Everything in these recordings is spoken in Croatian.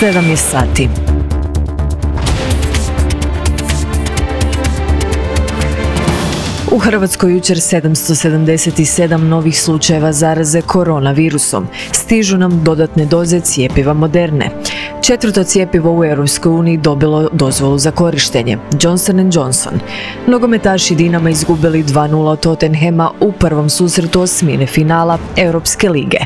7 je sati. U Hrvatskoj jučer 777 novih slučajeva zaraze koronavirusom. Stižu nam dodatne doze cjepiva Moderne. 4. cjepivo u EU dobilo dozvolu za korištenje, Johnson & Johnson. Nogometaši Dinama izgubili 2:0 od Tottenhema u prvom susretu osmine finala Europske lige.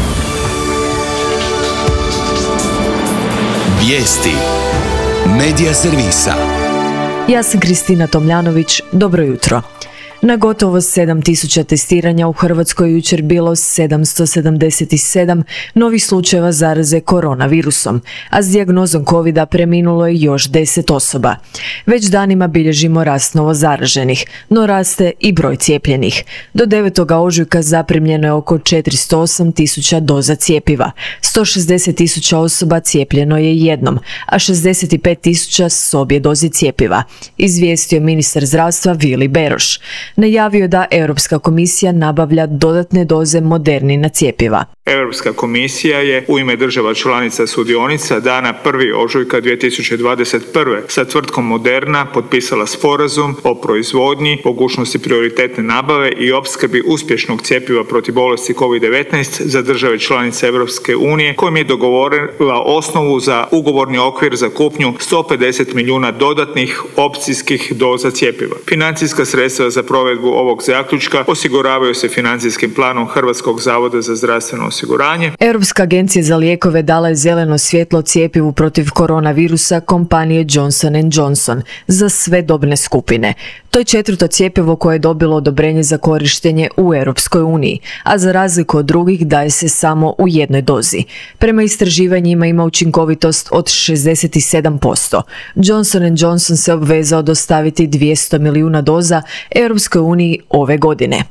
Vijesti Medija servisa. Ja sam Kristina Tomljanović, dobro jutro. Na gotovo 7000 testiranja u Hrvatskoj jučer bilo 777 novih slučajeva zaraze koronavirusom, a s dijagnozom covida preminulo je još 10 osoba. Već danima bilježimo rast novozaraženih, no raste i broj cijepljenih. Do 9. ožujka zaprimljeno je oko 408.000 doza cjepiva, 160.000 osoba cijepljeno je jednom, a 65.000 s obje doze cjepiva, izvijestio ministar zdravstva Vili Beroš. Najavio da Europska komisija nabavlja dodatne doze Modernina cjepiva. Europska komisija je u ime država članica sudionica dana 1. ožujka 2021. sa tvrtkom Moderna potpisala sporazum o proizvodnji, mogućnosti prioritetne nabave i opskrbi uspješnog cjepiva protiv bolesti COVID-19 za države članice Europske unije, kojim je dogovorila osnovu za ugovorni okvir za kupnju 150 milijuna dodatnih opcijskih doza cjepiva. Financijska sredstva za provedbu ovog zaključka osiguravaju se financijskim planom Hrvatskog zavoda za zdravstveno osiguranje. Europska agencija za lijekove dala je zeleno svjetlo cjepivu protiv koronavirusa kompanije Johnson & Johnson za sve dobne skupine. To je 4. cjepivo koje je dobilo odobrenje za korištenje u Europskoj uniji, a za razliku od drugih daje se samo u jednoj dozi. Prema istraživanjima ima učinkovitost od 67%. Johnson & Johnson se obvezao dostaviti 200 milijuna doza Europskoj uniji ove godine.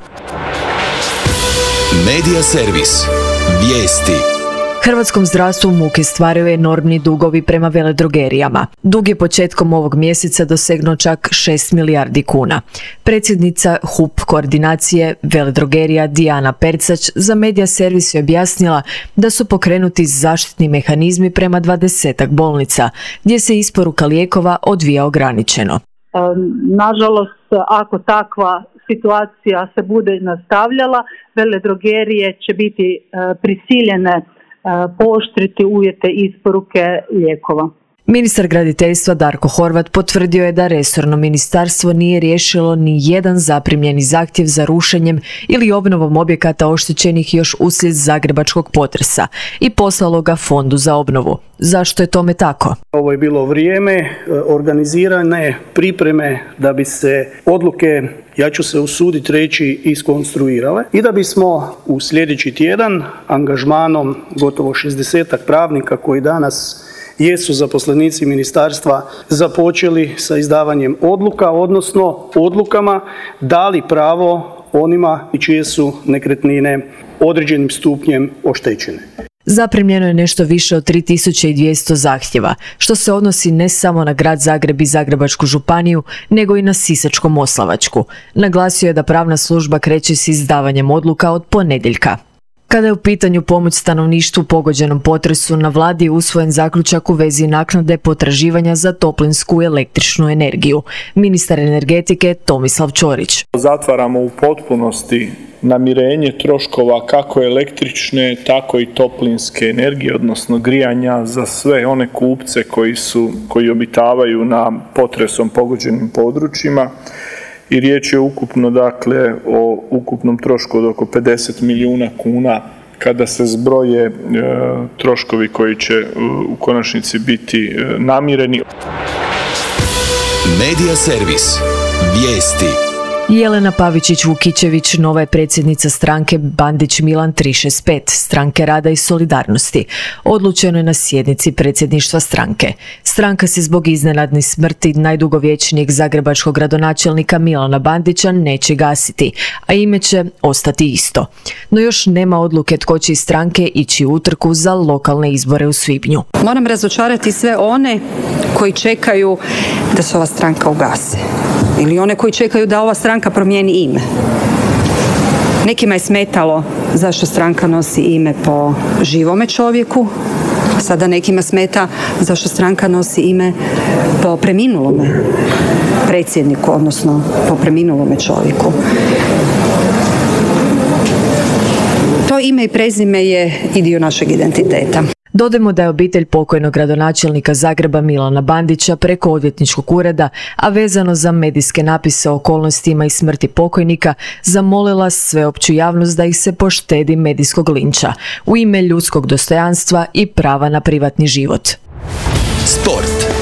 Medija servis. Vijesti. Hrvatskom zdravstvu muke stvaraju enormni dugovi prema veledrogerijama. Dug je početkom ovog mjeseca dosegnuo čak 6 milijardi kuna. Predsjednica HUP koordinacije veledrogerija Dijana Percać za Medija servis je objasnila da su pokrenuti zaštitni mehanizmi prema 20-ak bolnica, gdje se isporuka lijekova odvija ograničeno. Nažalost, ako takva situacija se bude nastavljala, veledrogerije će biti prisiljene pooštriti uvjete isporuke lijekova. Ministar graditeljstva Darko Horvat potvrdio je da resorno ministarstvo nije riješilo ni jedan zaprimljeni zahtjev za rušenjem ili obnovom objekata oštećenih još uslijed zagrebačkog potresa i poslalo ga Fondu za obnovu. Zašto je tome tako? Ovo je bilo vrijeme organizirane pripreme da bi se odluke, ja ću se usuditi reći, iskonstruirale i da bismo u sljedeći tjedan angažmanom gotovo 60 pravnika koji danas jesu zaposlenici ministarstva započeli sa izdavanjem odluka, odnosno odlukama dali pravo onima i čije su nekretnine određenim stupnjem oštećene. Zaprimljeno je nešto više od 3200 zahtjeva, što se odnosi ne samo na grad Zagreb i Zagrebačku županiju, nego i na Sisačko-moslavačku. Naglasio je da pravna služba kreće s izdavanjem odluka od ponedjeljka. Kada je u pitanju pomoć stanovništvu pogođenom potresu, na vladi je usvojen zaključak u vezi naknade potraživanja za toplinsku električnu energiju. Ministar energetike Tomislav Ćorić. Zatvaramo u potpunosti namirenje troškova kako električne, tako i toplinske energije, odnosno grijanja za sve one kupce koji obitavaju na potresom pogođenim područjima. I riječ je ukupno, o ukupnom trošku od oko 50 milijuna kuna kada se zbroje troškovi koji će u konačnici biti namireni. Medija servis. Vijesti. Jelena Pavičić-Vukičević nova je predsjednica stranke Bandić Milan 365, Stranke rada i solidarnosti. Odlučeno je na sjednici predsjedništva stranke. Stranka se zbog iznenadne smrti najdugovječnijeg zagrebačkog gradonačelnika Milana Bandića neće gasiti, a ime će ostati isto. No još nema odluke tko će iz stranke ići u utrku za lokalne izbore u svibnju. Moram razočarati sve one koji čekaju da se ova stranka ugase. Ili one koji čekaju da ova stranka promijeni ime. Nekima je smetalo zašto stranka nosi ime po živome čovjeku, Sada nekima smeta zašto stranka nosi ime po preminulome predsjedniku, odnosno po preminulome čovjeku. To ime i prezime je i dio našeg identiteta. Dodajmo da je obitelj pokojnog gradonačelnika Zagreba Milana Bandića preko odvjetničkog ureda, a vezano za medijske napise o okolnostima i smrti pokojnika, zamolila sveopću javnost da ih se poštedi medijskog linča u ime ljudskog dostojanstva i prava na privatni život. Sport.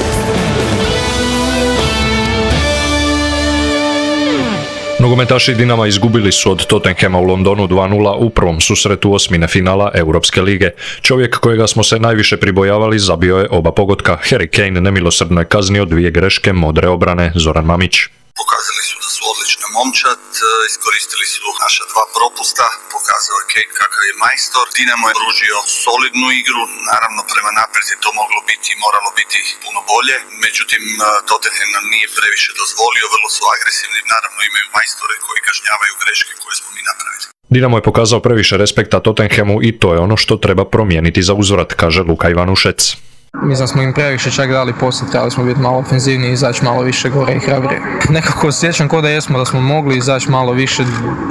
Nogometaši Dinama izgubili su od Tottenhama u Londonu 2:0 u prvom susretu osmine finala Europske lige. Čovjek kojega smo se najviše pribojavali zabio je oba pogotka. Harry Kane nemilosrdno je kaznio 2 greške modre obrane Zoran Mamić. Pokazali su da su odlična momčad, iskoristili su naša 2 propusta, pokazao je Kane kakav je majstor. Dinamo je pružio solidnu igru, naravno prema naprijed je to moglo biti i moralo biti puno bolje, međutim Tottenham nam nije previše dozvolio, vrlo su agresivni, naravno imaju majstore koji kažnjavaju greške koje smo mi napravili. Dinamo je pokazao previše respekta Tottenhamu i to je ono što treba promijeniti za uzvrat, kaže Luka Ivanušec. Mislim smo im previše čak dali poslije, trebali smo biti malo ofenzivniji, izaći malo više gore i hrabrije. Nekako osjećam kao da smo mogli izaći malo više,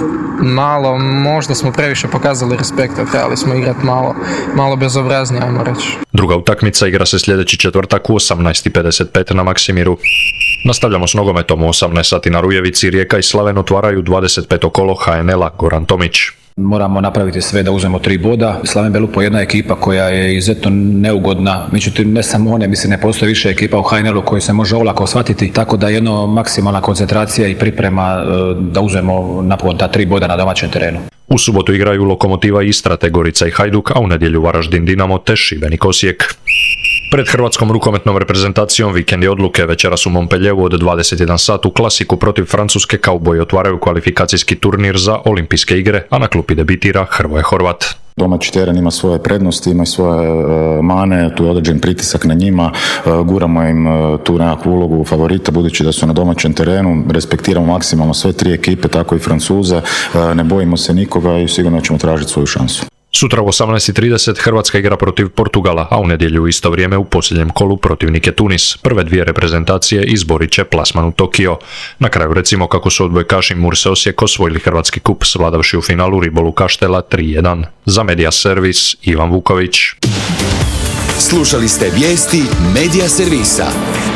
možda smo previše pokazali respekta, trebali smo igrati malo bezobraznije, ajmo reći. Druga utakmica igra se sljedeći četvrtak u 18:55 na Maksimiru. Nastavljamo s nogometom u 18 sati na Rujevici. Rijeka i Slaven otvaraju 25. kolo HNL-a, Goran Tomić. Moramo napraviti sve da uzmemo 3 boda. Slaven Belupo je jedna ekipa koja je izuzetno neugodna, međutim ne samo one, mislim ne postoji više ekipa u HNL-u koju se može olako shvatiti, tako da jedno maksimalna koncentracija i priprema da uzmemo napokon ta 3 boda na domaćem terenu. U subotu igraju Lokomotiva Istra te Gorica i Hajduk, a u nedjelju Varaždin Dinamo te Šibenik Osijek. Pred hrvatskom rukometnom reprezentacijom vikend je odluke. Večeras u Montpellieru od 21 sat u klasiku protiv Francuske kauboji otvaraju kvalifikacijski turnir za olimpijske igre, a na klupi debitira Hrvoje Horvat. Domaći teren ima svoje prednosti, ima svoje mane, tu je određen pritisak na njima, guramo im tu nekakvu ulogu favorita budući da su na domaćem terenu, respektiramo maksimalno sve 3 ekipe, tako i Francuze, ne bojimo se nikoga i sigurno ćemo tražiti svoju šansu. Sutra u 18:30 Hrvatska igra protiv Portugala, a u nedjelju u isto vrijeme u posljednjem kolu protivnik je Tunis. Prve 2 reprezentacije izborit će plasman u Tokio. Na kraju recimo kako su odbojkaši Murse Osijek osvojili hrvatski kup svladavši u finalu Ribolu Kaštela 3:1. Za Media Servis Ivan Vuković. Slušali ste vijesti Media Servisa.